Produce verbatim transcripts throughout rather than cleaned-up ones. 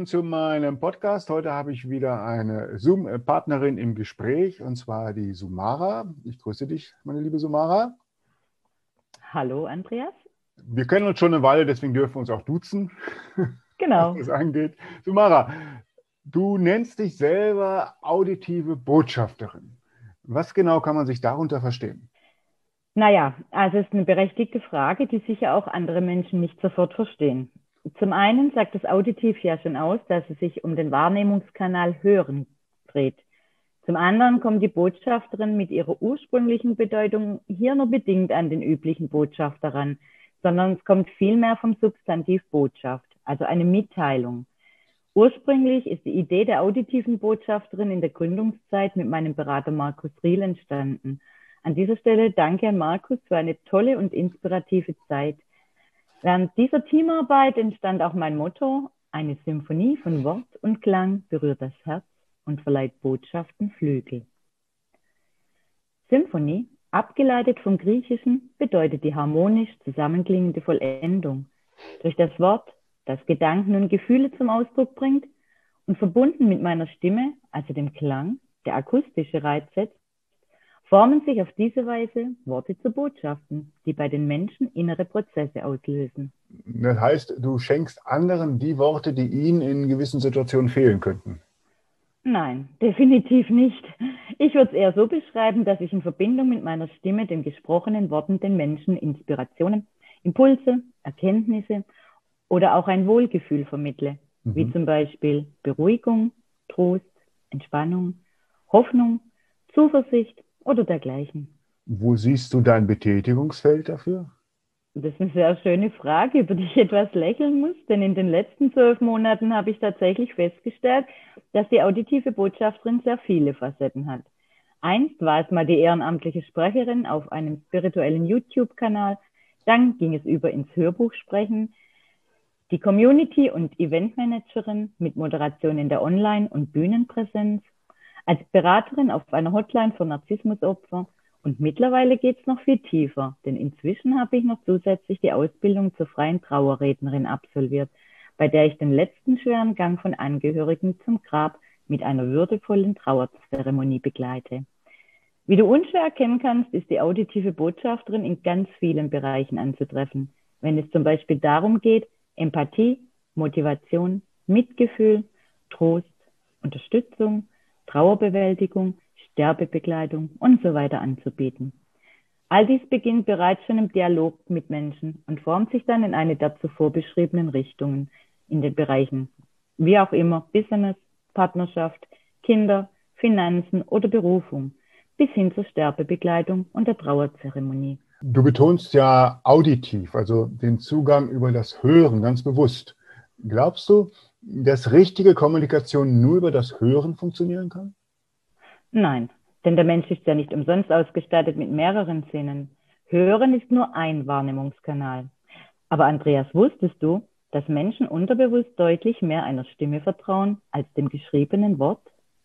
willkommen zu meinem Podcast. Heute habe ich wieder eine Zoom-Partnerin im Gespräch, und zwar die Sumara. Ich grüße dich, meine liebe Sumara. Hallo, Andreas. Wir kennen uns schon eine Weile, deswegen dürfen wir uns auch duzen, Genau. was das angeht. Sumara, du nennst dich selber auditive Botschafterin. Was genau kann man sich darunter verstehen? Naja, also es ist eine berechtigte Frage, die sicher auch andere Menschen nicht sofort verstehen. Zum einen sagt das Auditiv ja schon aus, dass es sich um den Wahrnehmungskanal Hören dreht. Zum anderen kommt die Botschafterin mit ihrer ursprünglichen Bedeutung hier nur bedingt an den üblichen Botschafter ran, sondern es kommt vielmehr vom Substantiv Botschaft, also eine Mitteilung. Ursprünglich ist die Idee der auditiven Botschafterin in der Gründungszeit mit meinem Berater Markus Riel entstanden. An dieser Stelle danke an Markus für eine tolle und inspirative Zeit. Während dieser Teamarbeit entstand auch mein Motto: Eine Symphonie von Wort und Klang berührt das Herz und verleiht Botschaften Flügel. Symphonie, abgeleitet vom Griechischen, bedeutet die harmonisch zusammenklingende Vollendung. Durch das Wort, das Gedanken und Gefühle zum Ausdruck bringt und verbunden mit meiner Stimme, also dem Klang, der akustische Reiz setzt, formen sich auf diese Weise Worte zu Botschaften, die bei den Menschen innere Prozesse auslösen. Das heißt, du schenkst anderen die Worte, die ihnen in gewissen Situationen fehlen könnten. Nein, definitiv nicht. Ich würde es eher so beschreiben, dass ich in Verbindung mit meiner Stimme, den gesprochenen Worten, den Menschen Inspirationen, Impulse, Erkenntnisse oder auch ein Wohlgefühl vermittle, mhm. wie zum Beispiel Beruhigung, Trost, Entspannung, Hoffnung, Zuversicht oder dergleichen. Wo siehst du dein Betätigungsfeld dafür? Das ist eine sehr schöne Frage, über die ich etwas lächeln muss, denn in den letzten zwölf Monaten habe ich tatsächlich festgestellt, dass die auditive Botschafterin sehr viele Facetten hat. Einst war es mal die ehrenamtliche Sprecherin auf einem spirituellen YouTube-Kanal, dann ging es über ins Hörbuchsprechen, die Community- und Eventmanagerin mit Moderation in der Online- und Bühnenpräsenz, als Beraterin auf einer Hotline für Narzissmusopfer. Und mittlerweile geht es noch viel tiefer, denn inzwischen habe ich noch zusätzlich die Ausbildung zur freien Trauerrednerin absolviert, bei der ich den letzten schweren Gang von Angehörigen zum Grab mit einer würdevollen Trauerzeremonie begleite. Wie du unschwer erkennen kannst, ist die auditive Botschafterin in ganz vielen Bereichen anzutreffen, wenn es zum Beispiel darum geht, Empathie, Motivation, Mitgefühl, Trost, Unterstützung, Trauerbewältigung, Sterbebegleitung und so weiter anzubieten. All dies beginnt bereits schon im Dialog mit Menschen und formt sich dann in eine der zuvor beschriebenen Richtungen in den Bereichen, wie auch immer, Business, Partnerschaft, Kinder, Finanzen oder Berufung, bis hin zur Sterbebegleitung und der Trauerzeremonie. Du betonst ja auditiv, also den Zugang über das Hören, ganz bewusst. Glaubst du, dass richtige Kommunikation nur über das Hören funktionieren kann? Nein, denn der Mensch ist ja nicht umsonst ausgestattet mit mehreren Sinnen. Hören ist nur ein Wahrnehmungskanal. Aber Andreas, wusstest du, dass Menschen unterbewusst deutlich mehr einer Stimme vertrauen als dem geschriebenen Wort?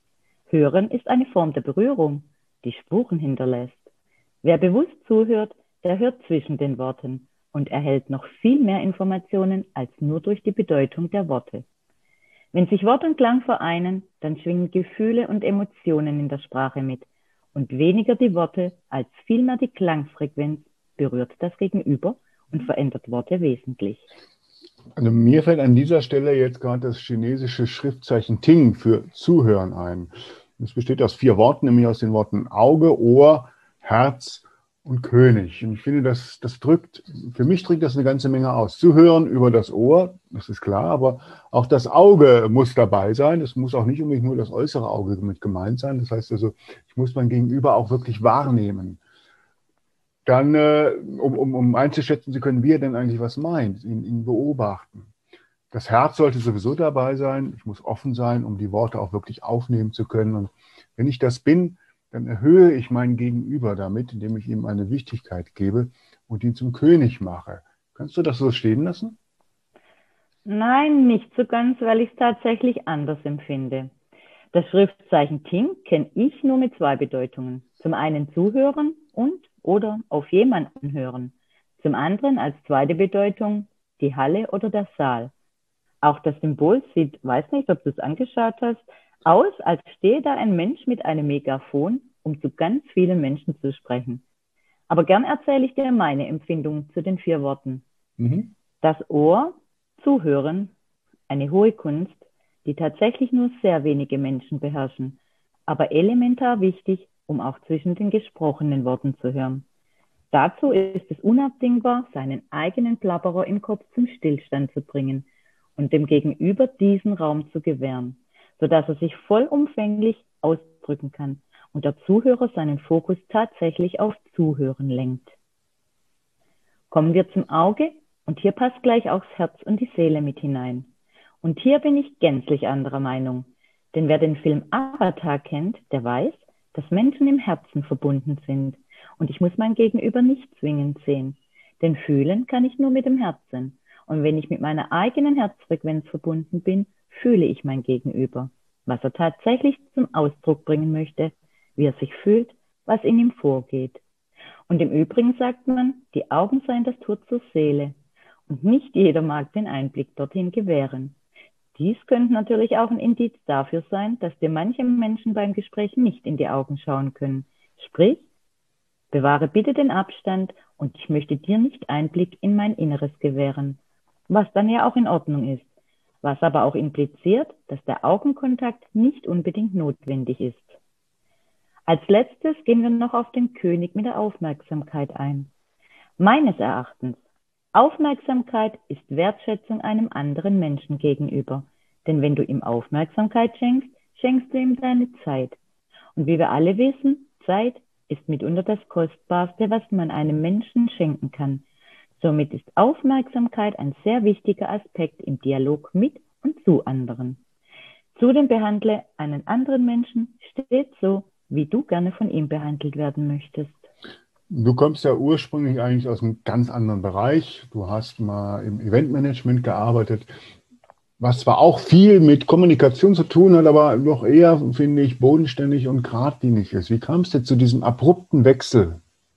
Hören ist eine Form der Berührung, die Spuren hinterlässt. Wer bewusst zuhört, der hört zwischen den Worten und erhält noch viel mehr Informationen als nur durch die Bedeutung der Worte. Wenn sich Wort und Klang vereinen, dann schwingen Gefühle und Emotionen in der Sprache mit. Und weniger die Worte als vielmehr die Klangfrequenz berührt das Gegenüber und verändert Worte wesentlich. Also mir fällt an dieser Stelle jetzt gerade das chinesische Schriftzeichen Ting für Zuhören ein. Es besteht aus vier Worten, nämlich aus den Worten Auge, Ohr, Herz und König. Und ich finde, das, das drückt, für mich drückt das eine ganze Menge aus. Zuhören über das Ohr, das ist klar, aber auch das Auge muss dabei sein. Es muss auch nicht unbedingt nur das äußere Auge mit gemeint sein. Das heißt also, ich muss mein Gegenüber auch wirklich wahrnehmen. Dann, äh, um, um, um einzuschätzen zu können, wie er denn eigentlich was meint, ihn, ihn beobachten. Das Herz sollte sowieso dabei sein. Ich muss offen sein, um die Worte auch wirklich aufnehmen zu können. Und wenn ich das bin, dann erhöhe ich mein Gegenüber damit, indem ich ihm eine Wichtigkeit gebe und ihn zum König mache. Kannst du das so stehen lassen? Nein, nicht so ganz, weil ich es tatsächlich anders empfinde. Das Schriftzeichen Ting kenne ich nur mit zwei Bedeutungen. Zum einen zuhören und oder auf jemanden hören. Zum anderen als zweite Bedeutung die Halle oder der Saal. Auch das Symbol sieht, weiß nicht, ob du es angeschaut hast, aus, als stehe da ein Mensch mit einem Megafon, um zu ganz vielen Menschen zu sprechen. Aber gern erzähle ich dir meine Empfindung zu den vier Worten. Mhm. Das Ohr, Zuhören, eine hohe Kunst, die tatsächlich nur sehr wenige Menschen beherrschen, aber elementar wichtig, um auch zwischen den gesprochenen Worten zu hören. Dazu ist es unabdingbar, seinen eigenen Plapperer im Kopf zum Stillstand zu bringen und dem Gegenüber diesen Raum zu gewähren, sodass er sich vollumfänglich ausdrücken kann und der Zuhörer seinen Fokus tatsächlich auf Zuhören lenkt. Kommen wir zum Auge und hier passt gleich auch das Herz und die Seele mit hinein. Und hier bin ich gänzlich anderer Meinung, denn wer den Film Avatar kennt, der weiß, dass Menschen im Herzen verbunden sind. Und ich muss mein Gegenüber nicht zwingend sehen, denn fühlen kann ich nur mit dem Herzen. Und wenn ich mit meiner eigenen Herzfrequenz verbunden bin, fühle ich mein Gegenüber, was er tatsächlich zum Ausdruck bringen möchte, wie er sich fühlt, was in ihm vorgeht. Und im Übrigen sagt man, die Augen seien das Tor zur Seele. Und nicht jeder mag den Einblick dorthin gewähren. Dies könnte natürlich auch ein Indiz dafür sein, dass dir manche Menschen beim Gespräch nicht in die Augen schauen können. Sprich, bewahre bitte den Abstand und ich möchte dir nicht Einblick in mein Inneres gewähren, was dann ja auch in Ordnung ist, was aber auch impliziert, dass der Augenkontakt nicht unbedingt notwendig ist. Als letztes gehen wir noch auf den König mit der Aufmerksamkeit ein. Meines Erachtens, Aufmerksamkeit ist Wertschätzung einem anderen Menschen gegenüber, denn wenn du ihm Aufmerksamkeit schenkst, schenkst du ihm deine Zeit. Und wie wir alle wissen, Zeit ist mitunter das Kostbarste, was man einem Menschen schenken kann. Somit ist Aufmerksamkeit ein sehr wichtiger Aspekt im Dialog mit und zu anderen. Zudem behandle einen anderen Menschen stets so, wie du gerne von ihm behandelt werden möchtest. Du kommst ja ursprünglich eigentlich aus einem ganz anderen Bereich. Du hast mal im Eventmanagement gearbeitet, was zwar auch viel mit Kommunikation zu tun hat, aber doch eher, finde ich, bodenständig und geradlinig ist. Wie kamst du zu diesem abrupten Wechsel?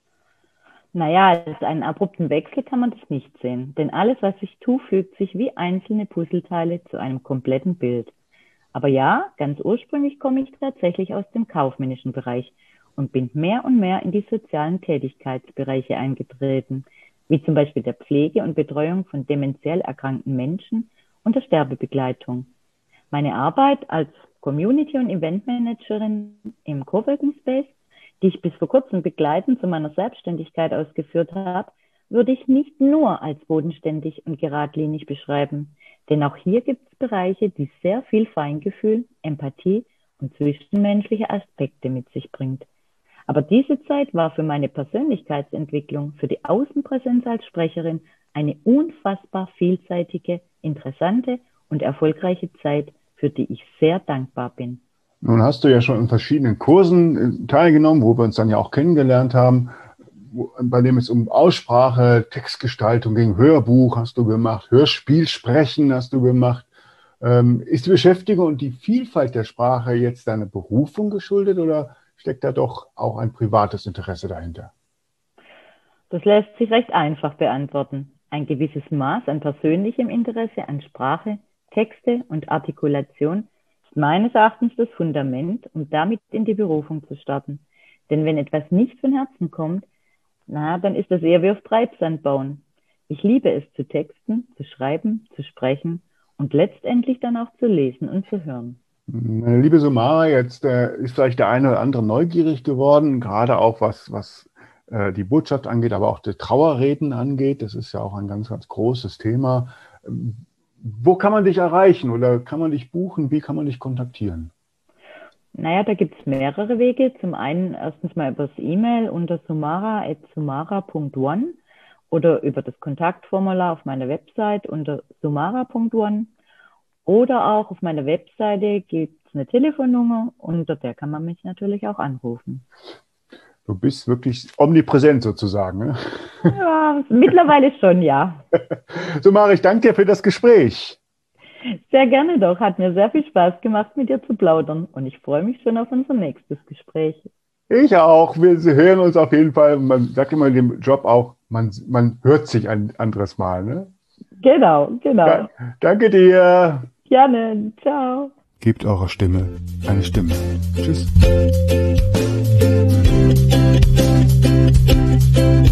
Naja, als einen abrupten Wechsel kann man das nicht sehen, denn alles, was ich tue, fügt sich wie einzelne Puzzleteile zu einem kompletten Bild. Aber ja, ganz ursprünglich komme ich tatsächlich aus dem kaufmännischen Bereich und bin mehr und mehr in die sozialen Tätigkeitsbereiche eingetreten, wie zum Beispiel der Pflege und Betreuung von dementiell erkrankten Menschen und der Sterbebegleitung. Meine Arbeit als Community- und Eventmanagerin im Coworking Space, die ich bis vor kurzem begleitend zu meiner Selbstständigkeit ausgeführt habe, würde ich nicht nur als bodenständig und geradlinig beschreiben, denn auch hier gibt es Bereiche, die sehr viel Feingefühl, Empathie und zwischenmenschliche Aspekte mit sich bringt. Aber diese Zeit war für meine Persönlichkeitsentwicklung, für die Außenpräsenz als Sprecherin eine unfassbar vielseitige, interessante und erfolgreiche Zeit, für die ich sehr dankbar bin. Nun hast du ja schon in verschiedenen Kursen teilgenommen, wo wir uns dann ja auch kennengelernt haben, wo, bei dem es um Aussprache, Textgestaltung ging, Hörbuch hast du gemacht, Hörspiel sprechen hast du gemacht. Ähm, ist die Beschäftigung und die Vielfalt der Sprache jetzt deiner Berufung geschuldet oder steckt da doch auch ein privates Interesse dahinter? Das lässt sich recht einfach beantworten. Ein gewisses Maß an persönlichem Interesse an Sprache, Texte und Artikulation ist meines Erachtens das Fundament, um damit in die Berufung zu starten. Denn wenn etwas nicht von Herzen kommt, na, dann ist das eher wie auf Treibsand bauen. Ich liebe es zu texten, zu schreiben, zu sprechen und letztendlich dann auch zu lesen und zu hören. Meine liebe Sumara, jetzt äh, ist vielleicht der eine oder andere neugierig geworden, gerade auch was, was äh, die Botschaft angeht, aber auch die Trauerreden angeht. Das ist ja auch ein ganz, ganz großes Thema. Ähm, wo kann man dich erreichen oder kann man dich buchen? Wie kann man dich kontaktieren? Naja, da gibt es mehrere Wege. Zum einen erstens mal über das E-Mail unter sumara at sumara punkt one oder über das Kontaktformular auf meiner Website unter sumara punkt one. Oder auch auf meiner Webseite gibt es eine Telefonnummer, unter der kann man mich natürlich auch anrufen. Du bist wirklich omnipräsent sozusagen. Ne? Ja, mittlerweile schon, ja. Sumara, ich danke dir für das Gespräch. Sehr gerne doch. Hat mir sehr viel Spaß gemacht, mit dir zu plaudern. Und ich freue mich schon auf unser nächstes Gespräch. Ich auch. Wir hören uns auf jeden Fall. Man sagt immer in dem Job auch, man, man hört sich ein anderes Mal. Ne? Genau, genau. Da, danke dir. Gerne. Ciao. Gebt eurer Stimme eine Stimme. Tschüss.